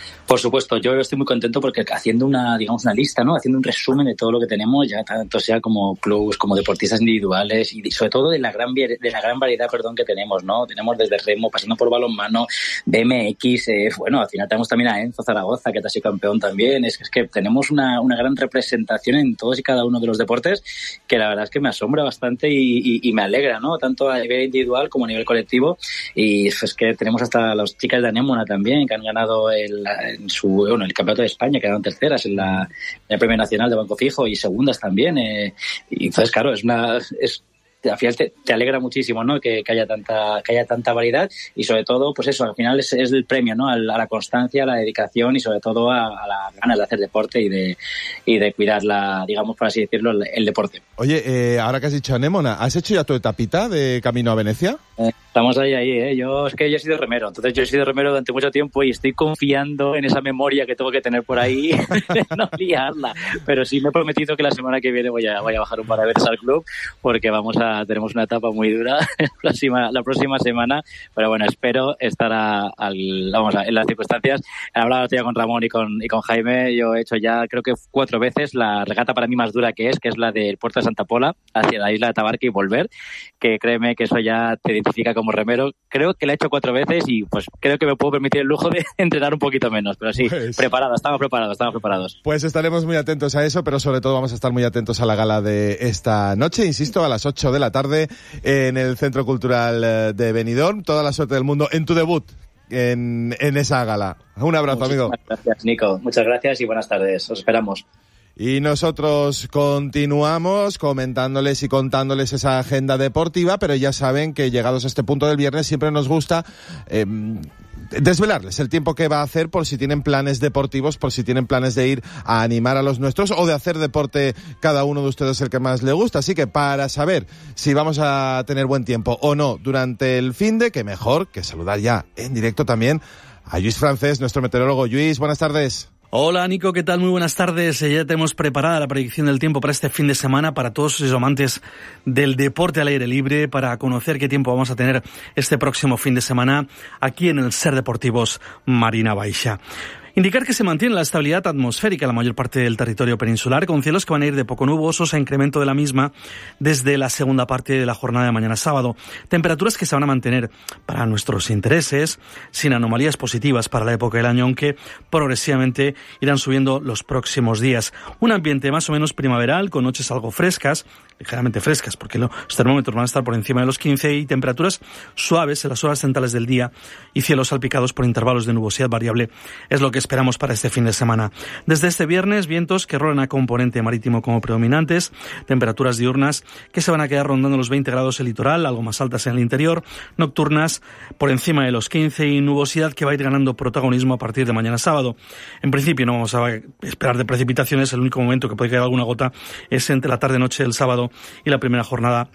Por supuesto, yo estoy muy contento porque haciendo una lista, ¿no? Haciendo un resumen de todo lo que tenemos, ya tanto sea como clubs, como deportistas individuales y sobre todo de la gran variedad, que tenemos, ¿no? Tenemos desde remo, pasando por balonmano, BMX, al final tenemos también a Enzo Zaragoza, que ha sido campeón también. Es que tenemos una gran representación en todos y cada uno de los deportes que la verdad es que me asombra bastante y me alegra, ¿no? Tanto a nivel individual como a nivel colectivo. Y es que tenemos hasta las chicas de Anémona también, que han ganado el campeonato de España, quedaron terceras en el Premio Nacional de Banco Fijo y segundas también. Y entonces, claro, al final te alegra muchísimo, ¿no? Que haya tanta variedad y sobre todo, pues eso, al final es el premio, ¿no? A la constancia, a la dedicación y sobre todo a las ganas de hacer deporte y de cuidar digamos, por así decirlo, el deporte. Oye, ahora que has dicho Anémona, ¿has hecho ya tu etapita de camino a Venecia? Estamos ahí. Yo he sido remero, entonces yo he sido remero durante mucho tiempo y estoy confiando en esa memoria que tengo que tener por ahí, no liarla. Pero sí me he prometido que la semana que viene voy a bajar un par de veces al club porque tenemos una etapa muy dura la próxima semana, pero bueno, espero estar en las circunstancias. He hablado ya con Ramón y con Jaime. Yo he hecho ya creo que 4 veces la regata para mí más dura que es la del puerto de Santa Pola hacia la isla de Tabarca y volver, que créeme que eso ya te identifica como remero. Creo que la he hecho 4 veces y pues creo que me puedo permitir el lujo de entrenar un poquito menos, pero sí, estamos preparados. Pues estaremos muy atentos a eso, pero sobre todo vamos a estar muy atentos a la gala de esta noche, insisto, a las 8 de la tarde en el Centro Cultural de Benidorm. Toda la suerte del mundo en tu debut en esa gala. Un abrazo, amigo. Muchas gracias, Nico. Muchas gracias y buenas tardes. Os esperamos. Y nosotros continuamos comentándoles y contándoles esa agenda deportiva, pero ya saben que llegados a este punto del viernes siempre nos gusta desvelarles el tiempo que va a hacer por si tienen planes deportivos, por si tienen planes de ir a animar a los nuestros o de hacer deporte cada uno de ustedes el que más le gusta. Así que para saber si vamos a tener buen tiempo o no durante el finde, que mejor que saludar ya en directo también a Lluís Francés, nuestro meteorólogo. Lluís, buenas tardes. Hola Nico, ¿qué tal? Muy buenas tardes. Ya tenemos preparada la predicción del tiempo para este fin de semana, para todos esos amantes del deporte al aire libre, para conocer qué tiempo vamos a tener este próximo fin de semana aquí en el SER Deportivos Marina Baixa. Indicar que se mantiene la estabilidad atmosférica en la mayor parte del territorio peninsular, con cielos que van a ir de poco nubosos a incremento de la misma desde la segunda parte de la jornada de mañana sábado. Temperaturas que se van a mantener para nuestros intereses, sin anomalías positivas para la época del año, aunque progresivamente irán subiendo los próximos días. Un ambiente más o menos primaveral, con noches algo frescas, ligeramente frescas, porque los termómetros van a estar por encima de los 15 y temperaturas suaves en las horas centrales del día y cielos salpicados por intervalos de nubosidad variable es lo que esperamos para este fin de semana. Desde este viernes, vientos que rolan a componente marítimo como predominantes, temperaturas diurnas que se van a quedar rondando los 20 grados en el litoral, algo más altas en el interior, nocturnas por encima de los 15 y nubosidad que va a ir ganando protagonismo a partir de mañana sábado. En principio no vamos a esperar de precipitaciones, el único momento que puede caer alguna gota es entre la tarde-noche del sábado y la primera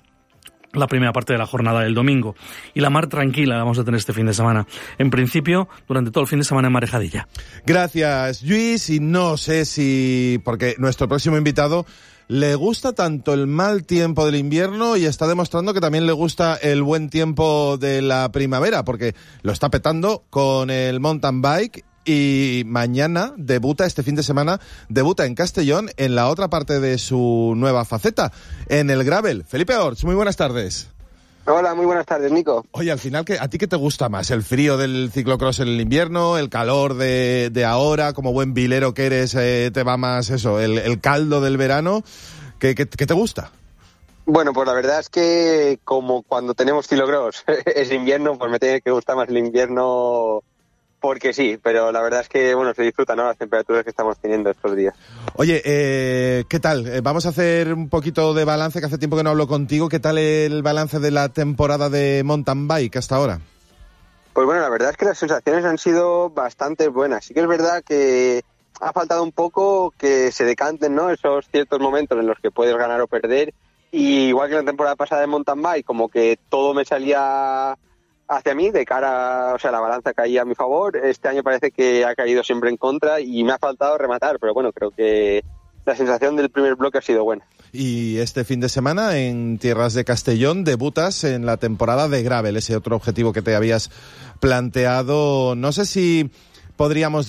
parte de la jornada del domingo. Y la mar tranquila la vamos a tener este fin de semana. En principio, durante todo el fin de semana en marejadilla. Gracias, Lluís. Y no sé si, porque nuestro próximo invitado le gusta tanto el mal tiempo del invierno y está demostrando que también le gusta el buen tiempo de la primavera, porque lo está petando con el mountain bike. Y mañana este fin de semana, debuta en Castellón en la otra parte de su nueva faceta, en el gravel. Felipe Orts, muy buenas tardes. Hola, muy buenas tardes, Nico. Oye, al final, ¿a ti qué te gusta más? ¿El frío del ciclocross en el invierno? ¿El calor de ahora? Como buen vilero que eres, ¿te va más eso? ¿El caldo del verano? ¿Qué te gusta? Bueno, pues la verdad es que como cuando tenemos ciclocross es invierno, pues me tiene que gustar más el invierno. Porque sí, pero la verdad es que bueno, se disfruta, ¿no? Las temperaturas que estamos teniendo estos días. Oye, ¿qué tal? Vamos a hacer un poquito de balance, que hace tiempo que no hablo contigo. ¿Qué tal el balance de la temporada de mountain bike hasta ahora? Pues bueno, la verdad es que las sensaciones han sido bastante buenas. Sí que es verdad que ha faltado un poco que se decanten, ¿no? Esos ciertos momentos en los que puedes ganar o perder. Y igual que la temporada pasada de mountain bike, como que todo me salía hacia mí, de cara, o sea, la balanza caía a mi favor. Este año parece que ha caído siempre en contra y me ha faltado rematar, pero bueno, creo que la sensación del primer bloque ha sido buena. Y este fin de semana en tierras de Castellón debutas en la temporada de gravel, ese otro objetivo que te habías planteado. No sé si podríamos